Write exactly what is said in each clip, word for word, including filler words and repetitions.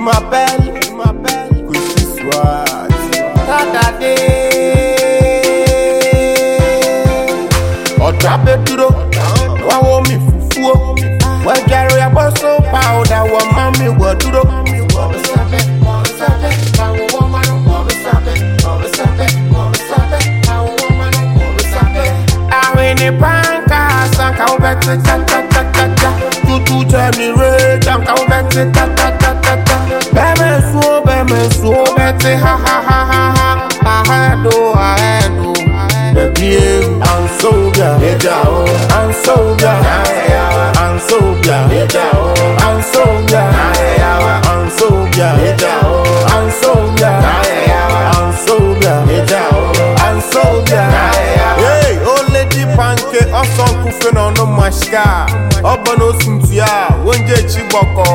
ma belle, ma belle, que tu sois. Tadade. Otrape duro, wa wo mi fufuo. Wa jaro ya boso powder, wa mami wa duro. Awini panka, sanka ubete ta ta ta ta ta. Tutu temi re, sanka ubete ta ta ta ta ta. Beme suo, beme suo, bete ha ha ha ha ha. Ahedo, ahedo. Baby, I'm so good. I'm so good. I'm so good. I'm so good. I'm so good. I'm so good. I'm so good. I'm so good. Hey, old lady pancake, or some cooking on the mashka. Obano Cynthia, one day chiboko.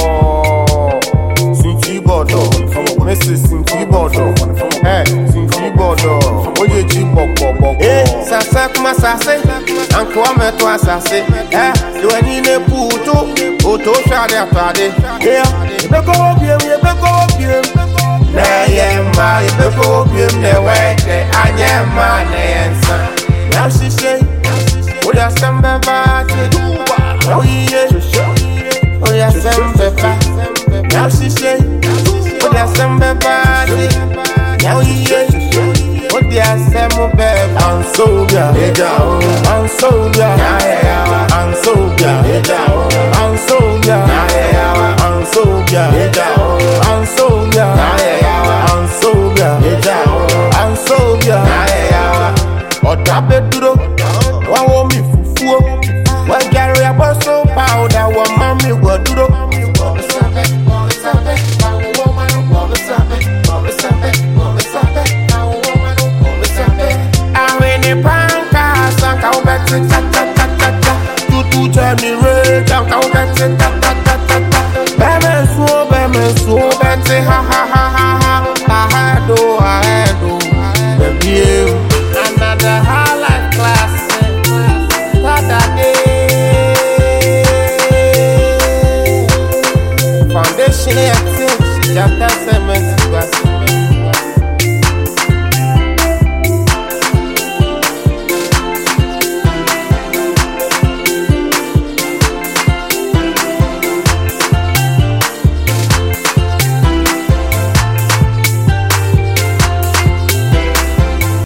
Cynthia Bodo, Missus Cynthia Bodo. Hey, Cynthia Bodo. Oye chiboko. Hey, sasa kuma sase, anko ameto asase. Eh, duani ne puto, oto shade apade. Yeah, ibeko obiem, ibeko obiem. Na yema, ibeko obiem ne wete, anyema ne yensa. Now she say, oh ya sembe bate, oh yeah, oh ya sembe bate. Now she say, oh ya sembe bate, oh yeah. I'm so good,